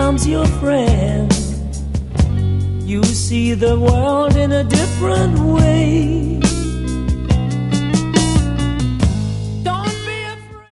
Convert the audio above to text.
becomes your friend, you see the world in a different way.